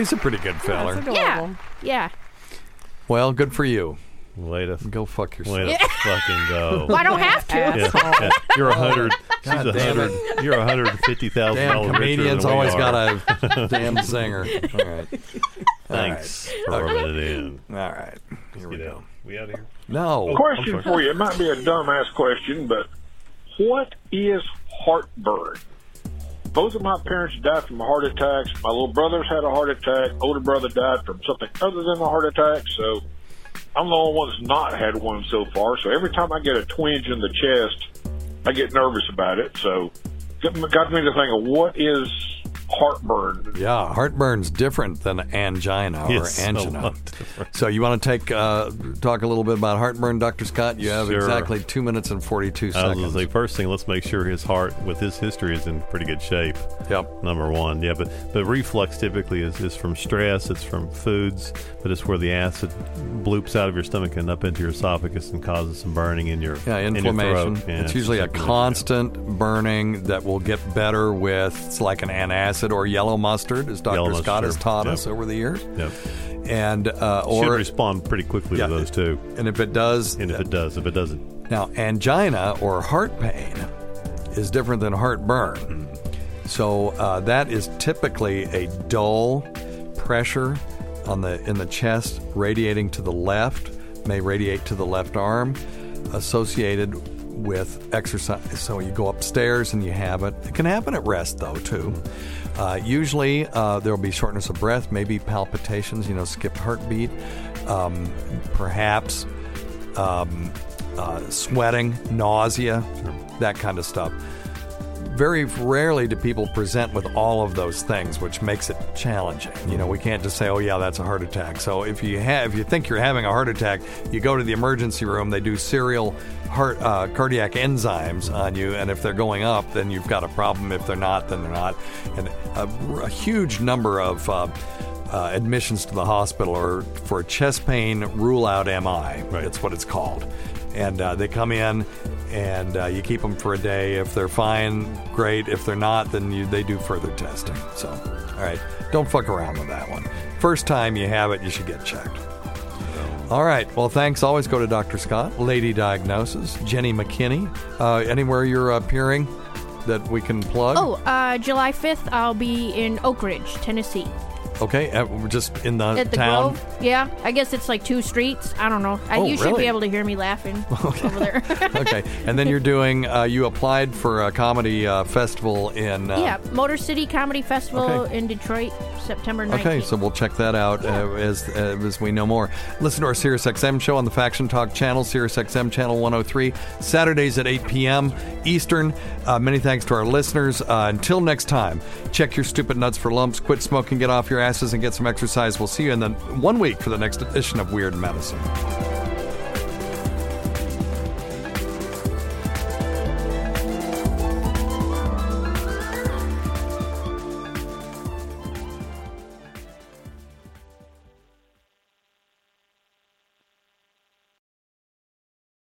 He's a pretty good feller. That's Yeah, adorable. yeah. Well, good for you. Way to Go fuck yourself. way to fucking go. Well, I don't have to. Yeah, yeah. You're a hundred. She's God a damn it. hundred. You're a hundred and fifty thousand Damn, dollars. comedians always got a damn zinger. All right. Thanks All for right. rubbing it in. All right. Here we Get go. out. We out of here? No. Question I'm sorry. for you. It might be a dumbass question, but what is heartburn? Both of my parents died from heart attacks. My little brother's had a heart attack. Older brother died from something other than a heart attack. So I'm the only one that's not had one so far. So every time I get a twinge in the chest, I get nervous about it. So got me got me to thinking, what is heartburn? Yeah, heartburn's different than angina or Yes, a angina. lot different. So you want to take uh, talk a little bit about heartburn, Doctor Scott? You have Sure. exactly two minutes and forty-two I was seconds. going to say, first thing, let's make sure his heart, with his history, is in pretty good shape. Yep. Number one. Yeah, but, but reflux typically is, is from stress, it's from foods, but it's where the acid bloops out of your stomach and up into your esophagus and causes some burning in your Yeah, in your inflammation. throat. Yeah, it's usually a something like constant burning that will get better with it's like an antacid or yellow mustard, as Doctor Yellow Scott mustard, has taught yep. us over the years. that. Yep. And uh, Should or respond pretty quickly Yeah. to those two. and if it does, And if it does, if it doesn't, now angina or heart pain is different than heartburn. So uh, that is typically a dull pressure on the in the chest, radiating to the left, may radiate to the left arm, associated with exercise. So you go upstairs and you have it. It can happen at rest though too. Uh, usually uh, there will be shortness of breath, maybe palpitations, you know, skipped heartbeat, um, perhaps um, uh, sweating, nausea, that kind of stuff. Very rarely do people present with all of those things, which makes it challenging. You know, we can't just say, "Oh, yeah, that's a heart attack." So if you have, if you think you're having a heart attack, you go to the emergency room. They do serial heart uh, cardiac enzymes on you, and if they're going up, then you've got a problem. If they're not, then they're not. And a, a huge number of uh, uh, admissions to the hospital are for chest pain. Rule out M I. Right. That's what it's called. And uh, they come in, and uh, you keep them for a day. If they're fine, great. If they're not, then you, they do further testing. So, all right, don't fuck around with that one. First time you have it, you should get checked. All right, well, thanks. Always go to Doctor Scott, Lady Diagnosis, Jenny McKinney. Uh, anywhere you're appearing that we can plug? Oh, uh, July fifth, I'll be in Oak Ridge, Tennessee. Okay, uh, we're just in the, At the town. Grove? Yeah, I guess it's like two streets. I don't know. I, Oh, you should really? be able to hear me laughing over there. Okay, and then you're doing, uh, you applied for a comedy uh, festival in... Uh, Yeah, Motor City Comedy Festival Okay. in Detroit, September nineteenth. Okay, so we'll check that out uh, as uh, as we know more. Listen to our SiriusXM show on the Faction Talk channel, SiriusXM channel one oh three, Saturdays at eight p.m. Eastern. Uh, many thanks to our listeners. Uh, until next time, check your stupid nuts for lumps, quit smoking, get off your asses, and get some exercise. We'll see you in the one week for the next edition of Weird Medicine.